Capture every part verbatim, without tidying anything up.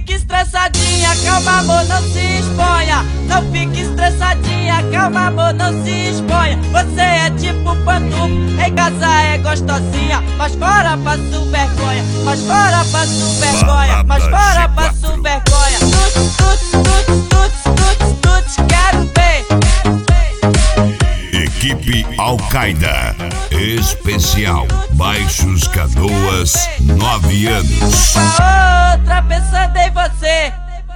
fique estressadinha, calma amor, não se exponha. Não fique estressadinha, calma amor, não se exponha. Você é tipo pantufa, em casa é gostosinha, mas fora passo vergonha, mas fora passo vergonha, mas fora passo vergonha. Tuts, tuts, tuts, tuts, tuts, tuts, quero ver. Equipe Al-Qaeda Especial Baixos Canoas, nove anos. A outra pensando em você.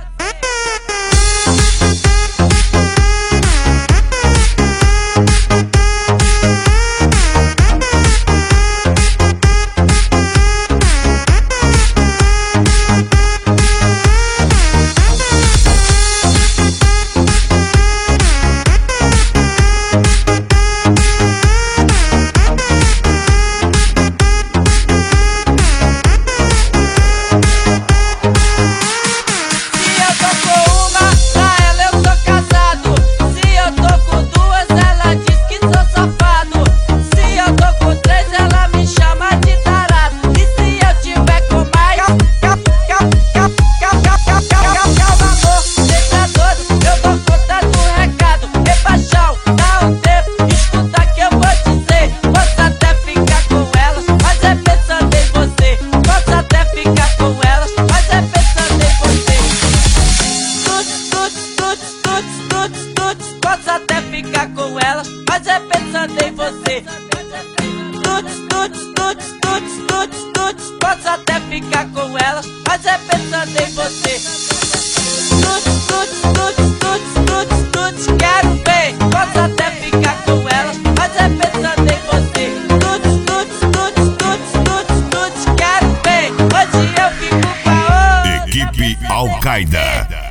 Posso até ficar com elas, mas é pensando em você. Tuts, tuts, tuts, tuts, tuts, tuts. Posso até ficar com elas, mas é pensando em você. Tuts, tuts, tuts, tuts, tuts, tuts, quero ver. Posso até ficar com elas, mas é pensando em você. Tuts, tuts, tuts, tuts, tuts, tuts, quero ver. Hoje eu fico pra outra. Equipe Al-Qaeda